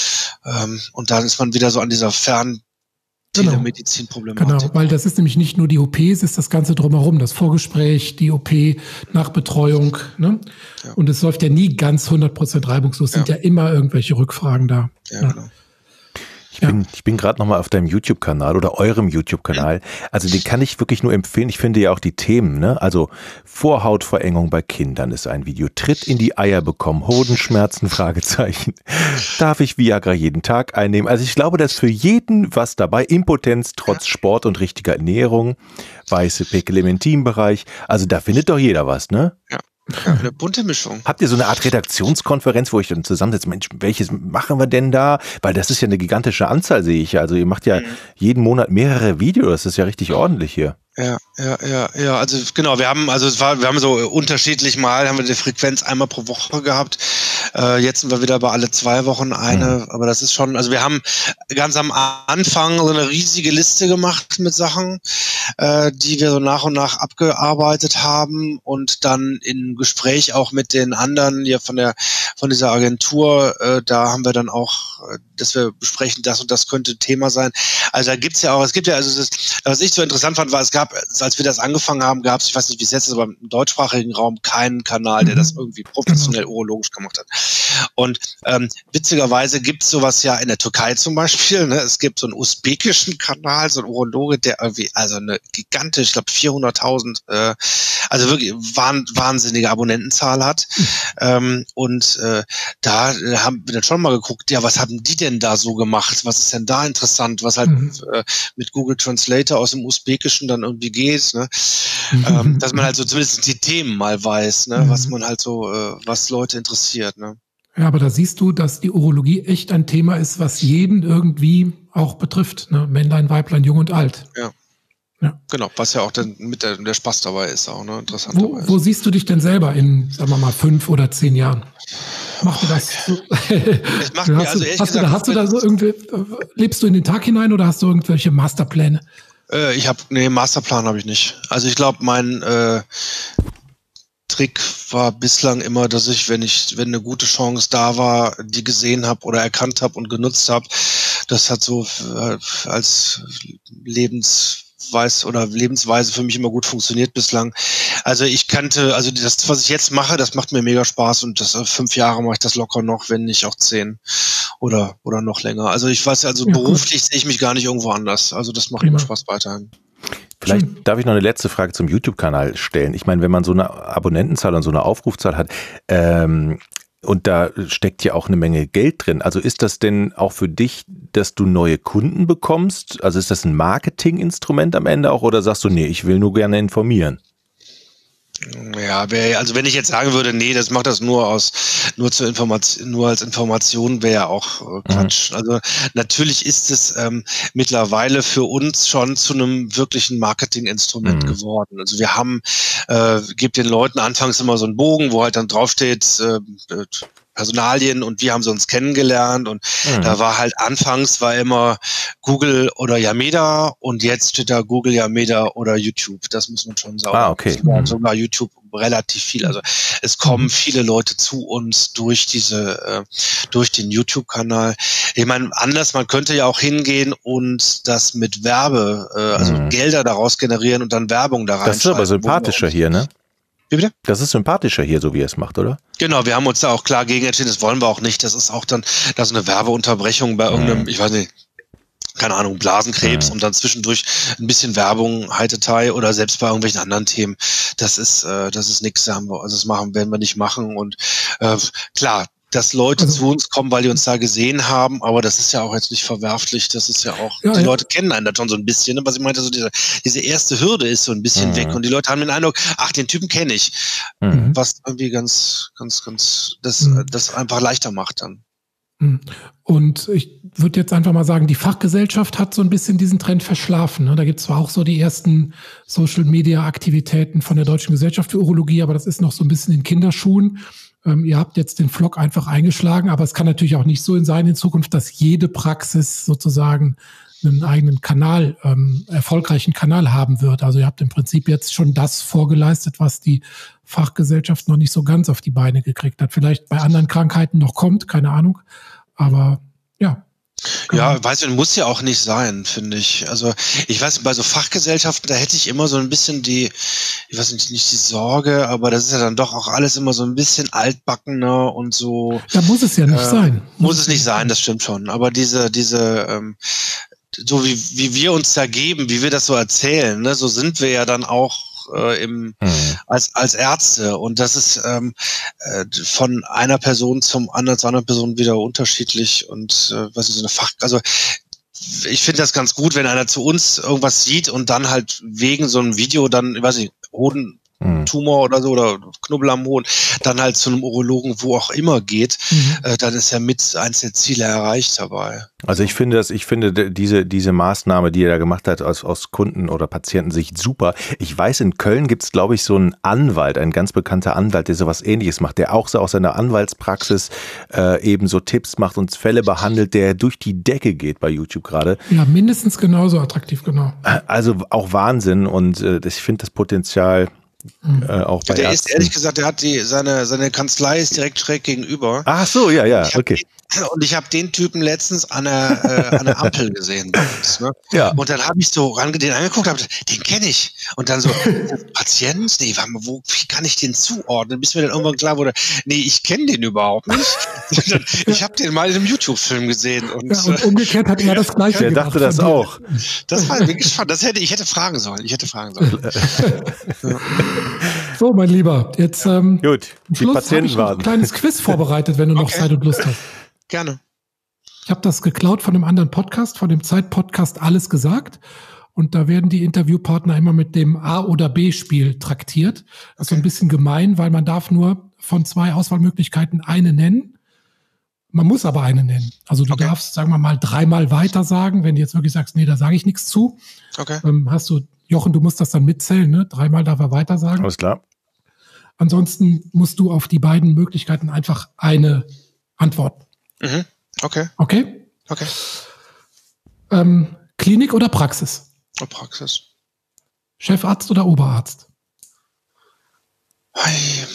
Ähm, und dann ist man wieder so an dieser Fern- Telemedizinproblematik. Genau, weil das ist nämlich nicht nur die O P, es ist das Ganze drumherum, das Vorgespräch, die O P, Nachbetreuung. Ne? Ja. Und es läuft ja nie ganz hundert Prozent reibungslos, es ja. sind ja immer irgendwelche Rückfragen da. Ja, ja. Genau. Ich bin, ja. ich bin gerade nochmal auf deinem YouTube-Kanal oder eurem YouTube-Kanal. Also den kann ich wirklich nur empfehlen. Ich finde ja auch die Themen, ne? Also Vorhautverengung bei Kindern ist ein Video. Tritt in die Eier bekommen, Hodenschmerzen, Fragezeichen. Darf ich Viagra jeden Tag einnehmen? Also ich glaube, da ist für jeden was dabei. Impotenz trotz Sport und richtiger Ernährung. Weiße Pickel im Intimbereich. Also da findet doch jeder was, ne? Ja. Ja, eine bunte Mischung. Habt ihr so eine Art Redaktionskonferenz, wo ich dann zusammensetze, Mensch, welches machen wir denn da? Weil das ist ja eine gigantische Anzahl, sehe ich. Also ihr macht ja mhm. jeden Monat mehrere Videos, das ist ja richtig ordentlich hier. Ja, ja, ja, ja, also genau, wir haben, also es war, wir haben so unterschiedlich mal, haben wir die Frequenz einmal pro Woche gehabt, äh, jetzt sind wir wieder bei alle zwei Wochen eine, mhm. aber das ist schon, also wir haben ganz am Anfang so eine riesige Liste gemacht mit Sachen, äh, die wir so nach und nach abgearbeitet haben und dann in Gespräch auch mit den anderen hier von der, von dieser Agentur, äh, da haben wir dann auch, dass wir besprechen, das und das könnte Thema sein. Also da gibt's ja auch, es gibt ja, also das, was ich so interessant fand, war, es gab, als wir das angefangen haben, gab es, ich weiß nicht, wie es jetzt ist, aber im deutschsprachigen Raum keinen Kanal, der das irgendwie professionell urologisch gemacht hat. Und ähm, witzigerweise gibt's sowas ja in der Türkei zum Beispiel. Ne? Es gibt so einen usbekischen Kanal, so einen Urologe, der irgendwie, also eine gigantische, ich glaube vierhunderttausend, äh, also wirklich wahn, wahnsinnige Abonnentenzahl hat. Mhm. Ähm, und äh, da haben wir dann schon mal geguckt, ja, was haben die denn da so gemacht? Was ist denn da interessant? Was halt mhm. äh, mit Google Translator aus dem Usbekischen dann irgendwie geht, ne? Mhm. Ähm, dass man halt so zumindest die Themen mal weiß, ne? Mhm. Was man halt so, äh, was Leute interessiert, ne? Ja, aber da siehst du, dass die Urologie echt ein Thema ist, was jeden irgendwie auch betrifft. Ne? Männlein, Weiblein, Jung und Alt. Ja. Ja. Genau, was ja auch dann mit der, der Spaß dabei ist, auch ne, interessant. Wo, wo siehst du dich denn selber in, sagen wir mal, fünf oder zehn Jahren? Macht dir das? So? Es macht mir also ehrlich hast gesagt, du da, hast du da so irgendwie, lebst du in den Tag hinein oder hast du irgendwelche Masterpläne? Äh, ich habe, nee, Masterplan habe ich nicht. Also ich glaube, mein äh, Trick war bislang immer, dass ich, wenn ich, wenn eine gute Chance da war, die gesehen habe oder erkannt habe und genutzt habe, das hat so äh, als Lebensweise oder Lebensweise für mich immer gut funktioniert bislang. Also ich kannte, also das, was ich jetzt mache, das macht mir mega Spaß und das äh, fünf Jahre mache ich das locker noch, wenn nicht auch zehn oder oder noch länger. Also ich weiß, also ja, beruflich sehe ich mich gar nicht irgendwo anders. Also das macht mir Spaß weiterhin. Vielleicht darf ich noch eine letzte Frage zum YouTube-Kanal stellen. Ich meine, wenn man so eine Abonnentenzahl und so eine Aufrufzahl hat, ähm, und da steckt ja auch eine Menge Geld drin. Also ist das denn auch für dich, dass du neue Kunden bekommst? Also ist das ein Marketinginstrument am Ende auch oder sagst du, nee, ich will nur gerne informieren? Ja, also wenn ich jetzt sagen würde, nee, das macht das nur aus, nur zur Information, nur als Information, wäre ja auch äh, Quatsch. Mhm. Also natürlich ist es ähm, mittlerweile für uns schon zu einem wirklichen Marketinginstrument mhm. geworden. Also wir haben, äh, gibt den Leuten anfangs immer so einen Bogen, wo halt dann draufsteht, äh, Personalien und wir haben sie uns kennengelernt und mhm. da war halt anfangs war immer Google oder Yameda und jetzt steht da Google, Yameda oder YouTube. Das muss man schon sagen. Ah, okay. Mhm. Sogar YouTube relativ viel. Also es kommen viele Leute zu uns durch diese, äh, durch den YouTube-Kanal. Ich meine, anders, man könnte ja auch hingehen und das mit Werbe, äh, also mhm. Gelder daraus generieren und dann Werbung da rein. Das ist aber sympathischer hier, ne? Wie bitte? Das ist sympathischer hier, so wie er es macht, oder? Genau, wir haben uns da auch klar gegen entschieden, das wollen wir auch nicht. Das ist auch dann, da so eine Werbeunterbrechung bei irgendeinem, mhm. ich weiß nicht, keine Ahnung, Blasenkrebs mhm. und dann zwischendurch ein bisschen Werbung, High-Detail oder selbst bei irgendwelchen anderen Themen. Das ist, äh, das ist nichts, also das machen, werden wir nicht machen und äh, klar, dass Leute also, zu uns kommen, weil die uns da gesehen haben, aber das ist ja auch jetzt nicht verwerflich, das ist ja auch, ja, die ja. Leute kennen einen da schon so ein bisschen, ne? Was ich meinte, so diese, diese erste Hürde ist so ein bisschen mhm. weg und die Leute haben den Eindruck, ach, den Typen kenne ich, mhm. was irgendwie ganz, ganz, ganz, das, mhm. das einfach leichter macht dann. Und ich würde jetzt einfach mal sagen, die Fachgesellschaft hat so ein bisschen diesen Trend verschlafen. Ne? Da gibt es zwar auch so die ersten Social-Media-Aktivitäten von der Deutschen Gesellschaft für Urologie, aber das ist noch so ein bisschen in Kinderschuhen. Ähm, ihr habt jetzt den Vlog einfach eingeschlagen, aber es kann natürlich auch nicht so sein in Zukunft, dass jede Praxis sozusagen einen eigenen Kanal, ähm, erfolgreichen Kanal haben wird. Also ihr habt im Prinzip jetzt schon das vorgeleistet, was die Fachgesellschaft noch nicht so ganz auf die Beine gekriegt hat. Vielleicht bei anderen Krankheiten noch kommt, keine Ahnung. Aber ja. Ja, weiß ich, muss ja auch nicht sein, finde ich. Also ich weiß, bei so Fachgesellschaften, da hätte ich immer so ein bisschen die, ich weiß nicht, nicht die Sorge, aber das ist ja dann doch auch alles immer so ein bisschen altbackener und so. Da muss es ja nicht äh, sein. Muss, muss es nicht sein, das stimmt schon. Aber diese, diese, ähm, so wie, wie wir uns da geben, wie wir das so erzählen, ne, so sind wir ja dann auch äh, im, mhm. als, als Ärzte. Und das ist ähm, äh, von einer Person zum anderen, zur anderen Person wieder unterschiedlich und äh, was ist so eine Fach, also ich finde das ganz gut, wenn einer zu uns irgendwas sieht und dann halt wegen so einem Video dann, ich weiß nicht, Hoden, Tumor oder so oder Knubbel am Hoden, dann halt zu einem Urologen, wo auch immer geht, mhm. äh, dann ist ja mit eins der Ziele erreicht dabei. Also ich finde das, ich finde diese diese Maßnahme, die er da gemacht hat, aus aus Kunden- oder Patientensicht super. Ich weiß, in Köln gibt es, glaube ich, so einen Anwalt, ein ganz bekannter Anwalt, der sowas Ähnliches macht, der auch so aus seiner Anwaltspraxis äh, eben so Tipps macht und Fälle behandelt, der durch die Decke geht bei YouTube gerade. Ja, mindestens genauso attraktiv, genau. Also auch Wahnsinn und äh, ich finde das Potenzial Äh, auch bei der Ärzten. ist ehrlich gesagt, der hat die seine seine Kanzlei ist direkt schräg gegenüber. Ach so, ja, ja, okay. Den, und ich habe den Typen letztens an der äh, an der Ampel gesehen bei uns, ne? Ja. Und dann habe ich so ran den angeguckt, hab, den kenne ich. Und dann so Patient, nee, warte mal, wo wie kann ich den zuordnen? Bis mir dann irgendwann klar wurde, nee, ich kenne den überhaupt nicht. Ich habe den mal in einem YouTube-Film gesehen und, ja, und umgekehrt hat er das Gleiche Der dachte das auch. Das war wirklich spannend. Das hätte ich hätte fragen sollen. Ich hätte fragen sollen. Ja. So, mein Lieber, jetzt ähm, Gut, die Schluss Patienten ich warten. Ein kleines Quiz vorbereitet, wenn du noch okay. Zeit und Lust hast. Gerne. Ich habe das geklaut von einem anderen Podcast, von dem Zeit-Podcast Alles gesagt. Und da werden die Interviewpartner immer mit dem A- oder B-Spiel traktiert. Das ist so ein bisschen gemein, weil man darf nur von zwei Auswahlmöglichkeiten eine nennen. Man muss aber eine nennen. Also du okay. darfst, sagen wir mal, dreimal weiter sagen. Wenn du jetzt wirklich sagst, nee, da sage ich nichts zu. Okay. Ähm, hast du, Jochen, du musst das dann mitzählen, ne? Dreimal darf er weiter sagen. Alles klar. Ansonsten musst du auf die beiden Möglichkeiten einfach eine antworten. Mhm. Okay. Okay? Okay. Ähm, Klinik oder Praxis? Praxis. Chefarzt oder Oberarzt? Hey.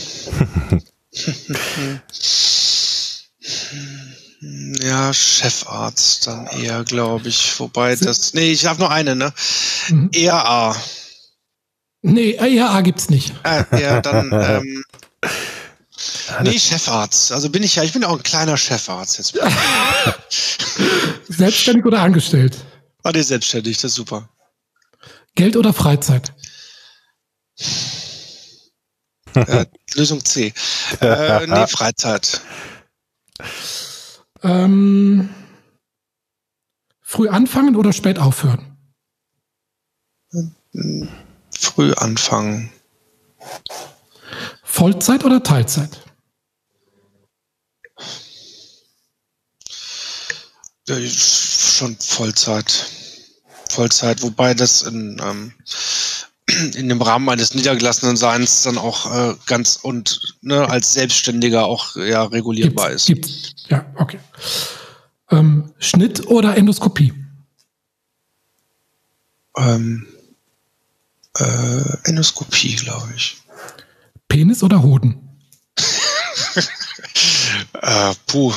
Ja, Chefarzt dann eher, glaube ich. Wobei das... Nee, ich habe nur eine, ne? Mhm. E R A. Nee, E R A gibt's nicht. Äh, ja, dann... Ähm, nee, Chefarzt. Also bin ich ja... Ich bin auch ein kleiner Chefarzt jetzt. Selbstständig oder angestellt? Ah, nee, selbstständig. Das ist super. Geld oder Freizeit? Äh, Lösung C. Äh, nee, Freizeit. Ähm, früh anfangen oder spät aufhören? Früh anfangen. Vollzeit oder Teilzeit? Ja, schon Vollzeit. Vollzeit, wobei das in, ähm, in dem Rahmen eines niedergelassenen Seins dann auch äh, ganz und ne, als Selbstständiger auch ja regulierbar gibt's, ist. Gibt's. Ja, okay. Ähm, Schnitt oder Endoskopie? Ähm, äh, Endoskopie, glaube ich. Penis oder Hoden? äh, puh.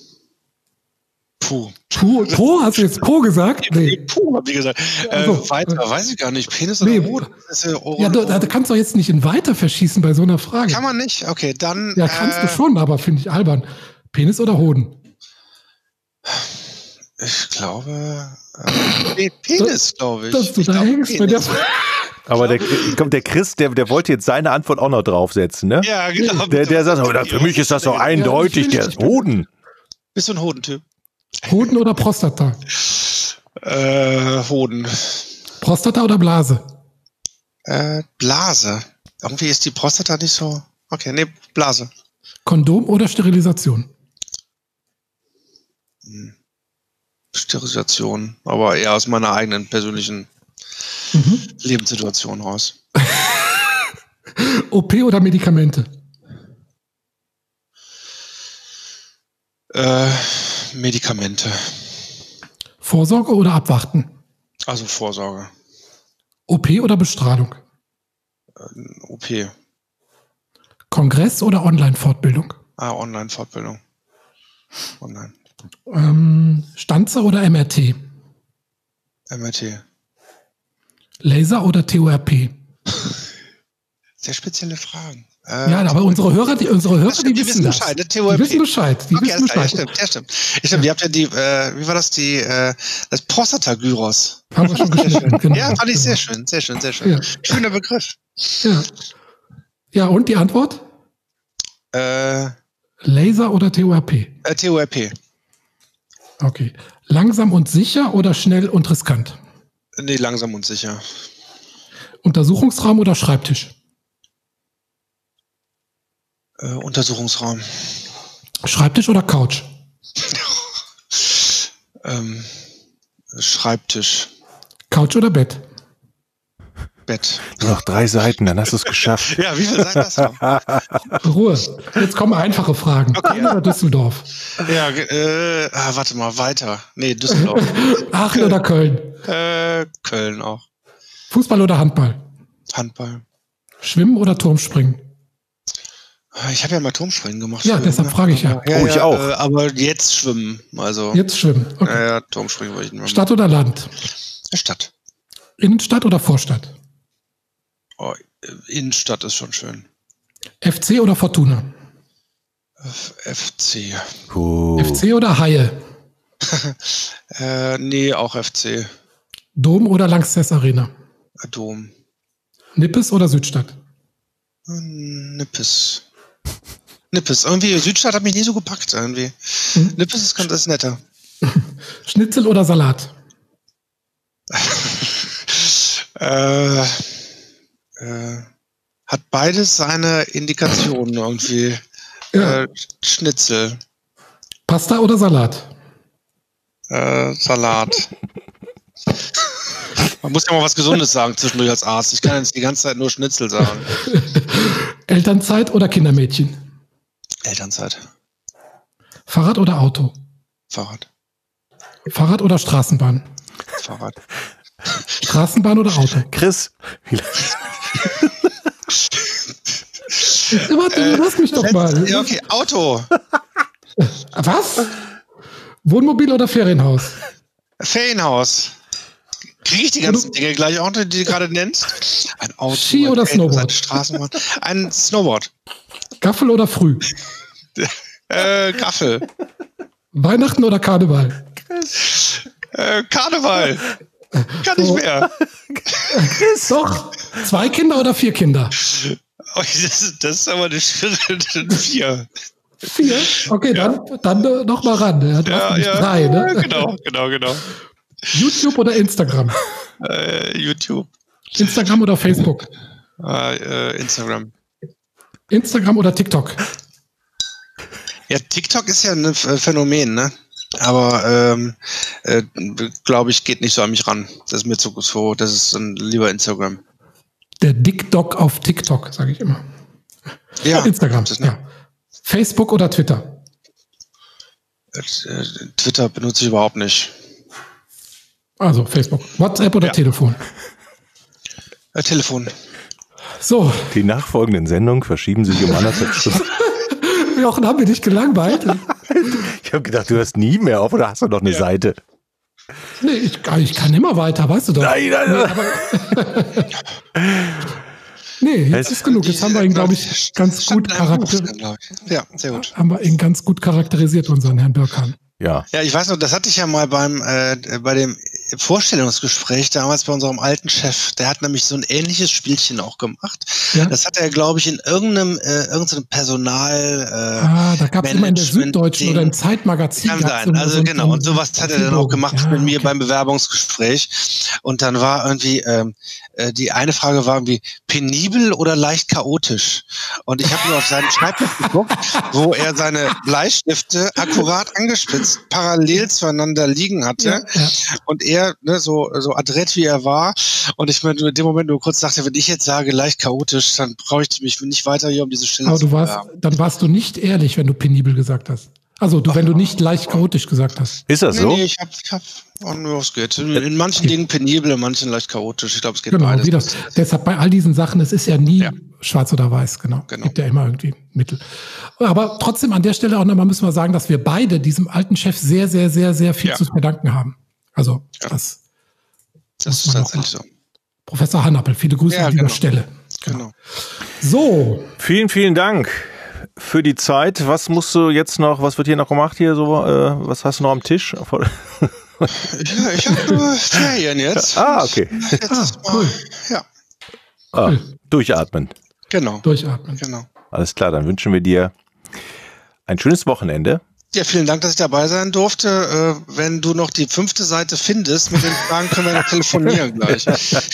Puh. Puh, Po? Hast du jetzt Po gesagt? Nee, Puh, hab ich gesagt. Äh, also, weiter, weiß ich gar nicht. Penis oder nee, Hoden? Ja, du, da kannst du jetzt nicht in weiter verschießen bei so einer Frage. Kann man nicht? Okay, dann... Ja, kannst äh, du schon, aber finde ich albern. Penis oder Hoden? Ich glaube... Äh, nee, Penis, glaube ich. Dass du ich da glaub, hängst bei der Aber der, kommt der Chris, der, der wollte jetzt seine Antwort auch noch draufsetzen, ne? Ja, genau. Der, der sagt, oh, für mich ist das doch eindeutig, der ist Hoden. Bist du ein Hodentyp? Hoden oder Prostata? Äh, Hoden. Prostata oder Blase? Äh, Blase. Irgendwie ist die Prostata nicht so... Okay, nee, Blase. Kondom oder Sterilisation? Hm. Sterilisation. Aber eher aus meiner eigenen persönlichen mhm. Lebenssituation raus. O P oder Medikamente? Äh, Medikamente. Vorsorge oder abwarten? Also Vorsorge. O P oder Bestrahlung? Äh, O P. Kongress oder Online-Fortbildung? Ah, Online-Fortbildung. Online. Ähm, Stanze oder M R T? M R T. Laser oder T O R P? Sehr spezielle Fragen. Äh, ja, aber unsere Hörer, die, unsere Hörer, stimmt, die, die wissen das. Bescheid, ne? Die wissen Bescheid. Die okay, wissen Bescheid. Ja, stimmt, ja, stimmt. Ja, stimmt. Ihr habt ja die, äh, wie war das, die, äh, das Prostata-Gyros. Haben wir schon geschnitten, genau. Ja, fand ich genau. sehr schön, sehr schön, sehr schön. Ja. Schöner Begriff. Ja. Ja, und die Antwort? Äh, Laser oder T O R P? Äh, T O R P. Okay. Langsam und sicher oder schnell und riskant? Nee, langsam und sicher. Untersuchungsraum oder Schreibtisch? Äh, Untersuchungsraum. Schreibtisch oder Couch? ähm, Schreibtisch. Couch oder Bett? Bett. Nur noch drei Seiten, dann hast du es geschafft. Ja, wie viel Seiten hast du? Ruhe. Jetzt kommen einfache Fragen. Okay. Aachen oder Düsseldorf? Ja, äh, ah, warte mal, weiter. Nee, Düsseldorf. Aachen Köln. oder Köln? Äh, Köln auch. Fußball oder Handball? Handball. Schwimmen oder Turmspringen? Ich habe ja mal Turmspringen gemacht. Ja, deshalb frage ich ja. ja oh, ich ja, auch. Äh, aber jetzt schwimmen. Also, jetzt schwimmen. Okay. Ja, ja, Turmspringen wollte ich nicht mehr. Stadt oder Land? Stadt. Innenstadt oder Vorstadt? Oh, Innenstadt ist schon schön. F C oder Fortuna? F C. Uh. F C oder Haie? äh, nee, auch F C. Dom oder Lanxess Arena? Dom. Nippes oder Südstadt? Nippes. Nippes. Irgendwie, Südstadt hat mich nie so gepackt. Irgendwie. Hm? Nippes ist ganz netter. Schnitzel oder Salat? äh, äh, hat beides seine Indikationen irgendwie. Ja. Äh, Schnitzel. Pasta oder Salat? Äh, Salat. Man muss ja mal was Gesundes sagen zwischendurch als Arzt. Ich kann jetzt die ganze Zeit nur Schnitzel sagen. Elternzeit oder Kindermädchen? Elternzeit. Fahrrad oder Auto? Fahrrad. Fahrrad oder Straßenbahn? Fahrrad. Straßenbahn oder Auto? Chris. Warte, äh, lass mich doch mal. Ja, okay, Auto. Was? Wohnmobil oder Ferienhaus? Ferienhaus. Kriege ich die ganzen oder Dinge gleich auch, die du gerade nennst? Ein Auto. Ski oder Snowboard? Straßenbahn. Ein Snowboard. Gaffel oder Früh? äh, Gaffel. Weihnachten oder Karneval? Äh, Karneval. Kann nicht mehr. Doch. Zwei Kinder oder vier Kinder? Oh, das, das ist aber eine schwierige vier. Vier? Okay, ja. dann, dann noch mal ran. Ja, ja, ja. Drei, ne? Genau, genau, genau. YouTube oder Instagram? Äh, YouTube. Instagram oder Facebook? Äh, äh, Instagram. Instagram oder TikTok? Ja, TikTok ist ja ein Phänomen, ne? Aber ähm, äh, glaube ich, geht nicht so an mich ran. Das ist mir zu so, das ist dann lieber Instagram. Der Dick-Doc auf TikTok, sage ich immer. Ja, Instagram. das, ne? Ja. Facebook oder Twitter? Äh, Twitter benutze ich überhaupt nicht. Also Facebook. WhatsApp oder ja. Telefon? Äh, Telefon. So. Die nachfolgenden Sendungen verschieben sich um anderthalb Stunden. Jochen, haben wir dich gelangweilt? Ich habe gedacht, du hörst nie mehr auf oder hast du noch eine ja. Seite? Nee, ich, ich kann immer weiter, weißt du doch. Nein, nein, nein. Nee, jetzt ist genug. Jetzt haben wir ihn, glaube ich, ganz gut charakterisiert. Ja, sehr gut. Haben wir ihn ganz gut charakterisiert, unseren Herrn Birkan. Ja. Ja, ich weiß noch, das hatte ich ja mal beim äh, bei dem Vorstellungsgespräch damals bei unserem alten Chef. Der hat nämlich so ein ähnliches Spielchen auch gemacht. Ja. Das hat er, glaube ich, in irgendeinem äh, irgendeinem Personal. Äh, ah, da gab es immer in der Süddeutschen oder im Zeitmagazin. Kann sein. Also so genau. Und sowas hat er dann auch gemacht ja, mit mir okay. beim Bewerbungsgespräch. Und dann war irgendwie ähm, äh, die eine Frage war irgendwie penibel oder leicht chaotisch. Und ich habe nur auf seinen Schreibtisch geguckt, wo er seine Bleistifte akkurat angespitzt parallel zueinander liegen hatte ja, ja. und er ne, so so adrett wie er war und ich mir in dem Moment nur kurz dachte, wenn ich jetzt sage leicht chaotisch, dann brauche ich mich nicht weiter hier um diese Stelle Aber zu du warst, dann warst du nicht ehrlich, wenn du penibel gesagt hast. Also du, wenn du nicht leicht chaotisch gesagt hast. Ist das nee, so? Nee, ich hab, ich hab oh, nur es geht. In, in manchen Dingen penibel, in manchen leicht chaotisch. Ich glaube, es geht genau, beides. Wie das, deshalb bei all diesen Sachen, es ist ja nie ja. schwarz oder weiß, genau. genau. Gibt ja immer irgendwie Mittel. Aber trotzdem an der Stelle auch nochmal müssen wir sagen, dass wir beide diesem alten Chef sehr, sehr, sehr, sehr viel ja. zu verdanken haben. Also ja. das, das ist tatsächlich so. Professor Hannappel, viele Grüße ja, an dieser genau. Stelle. Genau. genau. So. Vielen, vielen Dank für die Zeit. Was musst du jetzt noch, was wird hier noch gemacht hier so, äh, was hast du noch am Tisch? ja, ich habe nur Ferien jetzt. Ah, okay. Jetzt ah, cool. Ja. Ah, cool. Durchatmen. Genau. Durchatmen. Genau. Alles klar, dann wünschen wir dir ein schönes Wochenende. Ja, vielen Dank, dass ich dabei sein durfte. Äh, wenn du noch die fünfte Seite findest, mit den Fragen können wir noch telefonieren gleich.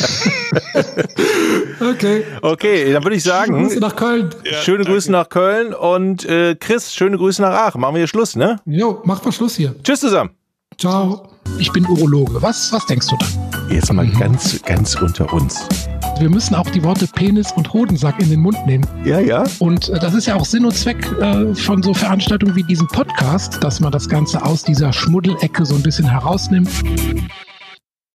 Okay. Okay, dann würde ich sagen. Schöne Grüße nach Köln. Ja, schöne danke. Grüße nach Köln und äh, Chris, schöne Grüße nach Aachen. Machen wir hier Schluss, ne? Jo, mach mal Schluss hier. Tschüss zusammen. Ciao. Ich bin Urologe. Was, was denkst du da? Jetzt mal mhm. ganz, ganz unter uns. Wir müssen auch die Worte Penis und Hodensack in den Mund nehmen. Ja, ja. Und äh, das ist ja auch Sinn und Zweck äh, von so Veranstaltungen wie diesem Podcast, dass man das Ganze aus dieser Schmuddelecke so ein bisschen herausnimmt.